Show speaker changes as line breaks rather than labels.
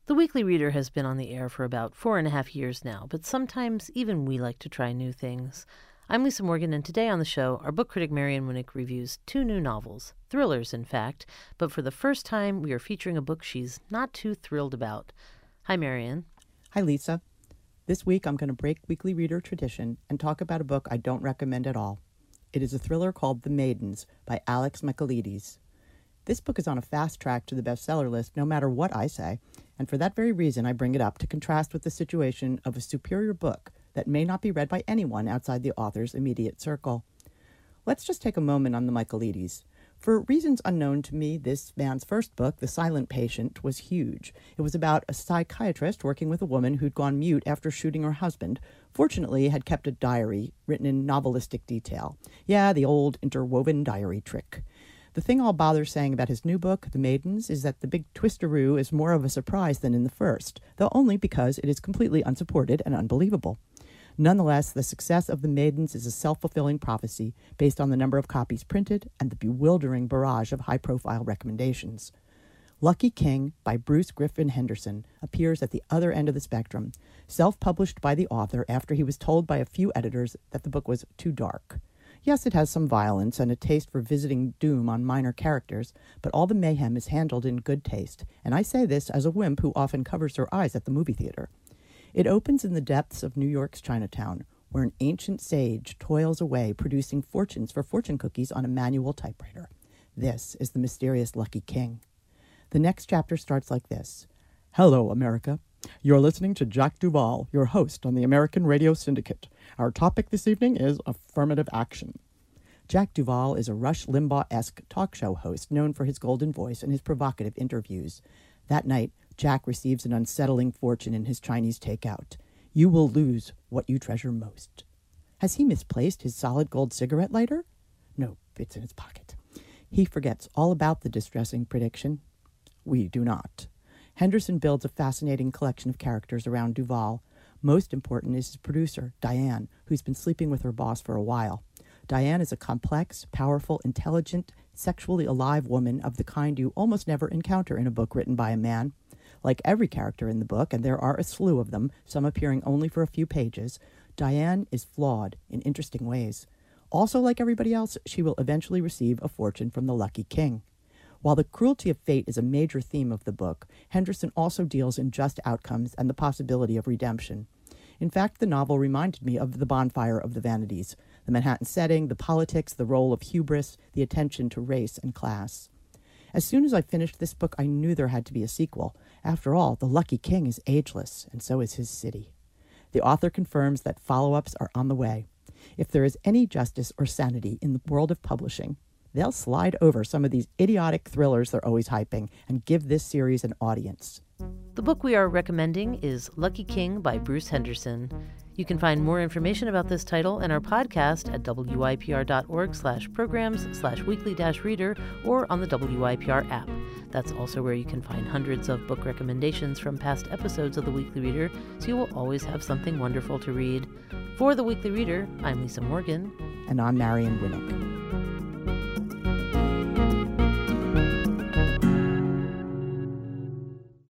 The Weekly Reader has been on the air for about 4.5 years now, but sometimes even we like to try new things. I'm Lisa Morgan, and today on the show, our book critic Marian Winnick reviews 2 new novels, thrillers in fact, but for the first time we are featuring a book she's not too thrilled about. Hi, Marian.
Hi, Lisa. This week I'm going to break Weekly Reader tradition and talk about a book I don't recommend at all. It is a thriller called The Maidens by Alex Michaelides. This book is on a fast track to the bestseller list no matter what I say, and for that very reason I bring it up to contrast with the situation of a superior book that may not be read by anyone outside the author's immediate circle. Let's just take a moment on the Michaelides. For reasons unknown to me, this man's first book, The Silent Patient, was huge. It was about a psychiatrist working with a woman who'd gone mute after shooting her husband. Fortunately, had kept a diary written in novelistic detail. Yeah, the old interwoven diary trick. The thing I'll bother saying about his new book, The Maidens, is that the big twisteroo is more of a surprise than in the first, though only because it is completely unsupported and unbelievable. Nonetheless, the success of The Maidens is a self-fulfilling prophecy based on the number of copies printed and the bewildering barrage of high-profile recommendations. Lucky King by Bruce Griffin Henderson appears at the other end of the spectrum, self-published by the author after he was told by a few editors that the book was too dark. Yes, it has some violence and a taste for visiting doom on minor characters, but all the mayhem is handled in good taste, and I say this as a wimp who often covers her eyes at the movie theater. It opens in the depths of New York's Chinatown, where an ancient sage toils away producing fortunes for fortune cookies on a manual typewriter. This is the mysterious Lucky King. The next chapter starts like this. Hello, America. You're listening to Jack Duvall, your host on the American Radio Syndicate. Our topic this evening is affirmative action. Jack Duvall is a Rush Limbaugh-esque talk show host known for his golden voice and his provocative interviews. That night, Jack receives an unsettling fortune in his Chinese takeout. You will lose what you treasure most. Has he misplaced his solid gold cigarette lighter? No, it's in his pocket. He forgets all about the distressing prediction. We do not. Henderson builds a fascinating collection of characters around Duvall. Most important is his producer, Diane, who's been sleeping with her boss for a while. Diane is a complex, powerful, intelligent, sexually alive woman of the kind you almost never encounter in a book written by a man. Like every character in the book, and there are a slew of them, some appearing only for a few pages, Diane is flawed in interesting ways. Also, like everybody else, she will eventually receive a fortune from the Lucky King. While the cruelty of fate is a major theme of the book, Henderson also deals in just outcomes and the possibility of redemption. In fact, the novel reminded me of The Bonfire of the Vanities, the Manhattan setting, the politics, the role of hubris, the attention to race and class. As soon as I finished this book, I knew there had to be a sequel. After all, the Lucky King is ageless, and so is his city. The author confirms that follow-ups are on the way. If there is any justice or sanity in the world of publishing, they'll slide over some of these idiotic thrillers they're always hyping and give this series an audience.
The book we are recommending is Lucky King by Bruce Henderson. You can find more information about this title and our podcast at wypr.org/programs/weekly-reader or on the WYPR app. That's also where you can find hundreds of book recommendations from past episodes of The Weekly Reader, so you will always have something wonderful to read. For The Weekly Reader, I'm Lisa Morgan.
And I'm Marian Winnick.